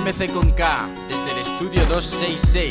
MC con K, desde el estudio 266.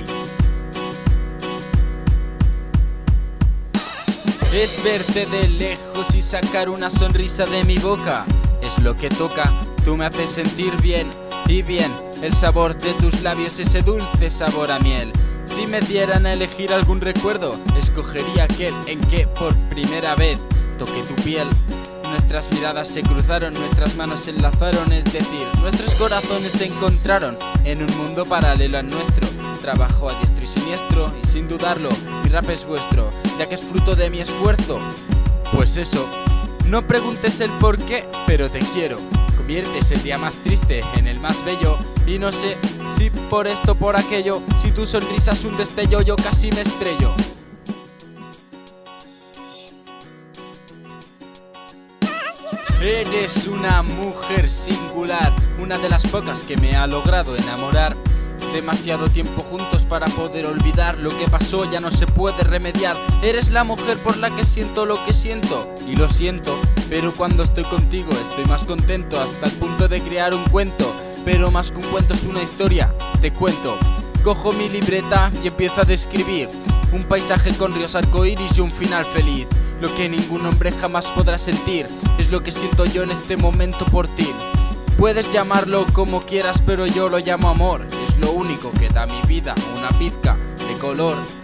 Es verte de lejos y sacar una sonrisa de mi boca. Es lo que toca, tú me haces sentir bien. Y bien, el sabor de tus labios, ese dulce sabor a miel. Si me dieran a elegir algún recuerdo, escogería aquel en que por primera vez toqué tu piel. Nuestras miradas se cruzaron, nuestras manos se enlazaron, es decir, nuestros corazones se encontraron en un mundo paralelo al nuestro. Trabajo a diestro y siniestro y sin dudarlo, mi rap es vuestro, ya que es fruto de mi esfuerzo. Pues eso, no preguntes el por qué, pero te quiero. Conviertes el día más triste en el más bello. Y no sé si por esto o por aquello, si tu sonrisa es un destello, yo casi me estrello. Eres una mujer singular, una de las pocas que me ha logrado enamorar. Demasiado tiempo juntos para poder olvidar. Lo que pasó ya no se puede remediar. Eres la mujer por la que siento lo que siento. Y lo siento, pero cuando estoy contigo estoy más contento, hasta el punto de crear un cuento. Pero más que un cuento es una historia, te cuento. Cojo mi libreta y empiezo a describir un paisaje con ríos, arcoíris y un final feliz. Lo que ningún hombre jamás podrá sentir es lo que siento yo en este momento por ti. Puedes llamarlo como quieras, pero yo lo llamo amor. Es lo único que da a mi vida una pizca de color.